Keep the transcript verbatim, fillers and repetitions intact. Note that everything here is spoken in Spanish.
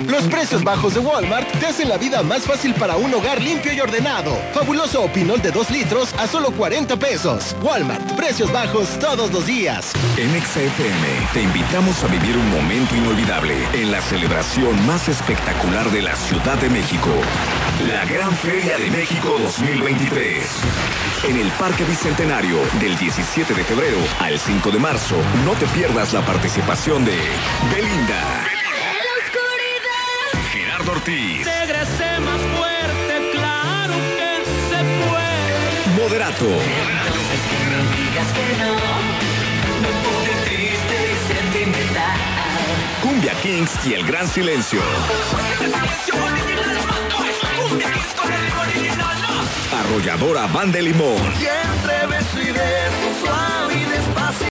Los precios bajos de Walmart te hacen la vida más fácil para un hogar limpio y ordenado. Fabuloso Opinol de dos litros a solo cuarenta pesos. Walmart, precios bajos todos los días. En Exa F M te invitamos a vivir un momento inolvidable en la celebración más espectacular de la Ciudad de México. La Gran Feria de México dos mil veintitrés. En el Parque Bicentenario, del diecisiete de febrero al cinco de marzo, no te pierdas la participación de Belinda, Gerardo Ortiz, Regrese más fuerte, claro que se puede. Moderato, Es que no digas que no, me pone triste y sentimental. Cumbia Kings y El Gran Silencio. Arrolladora Banda de Limón. Y entre beso y beso, suave y despacio.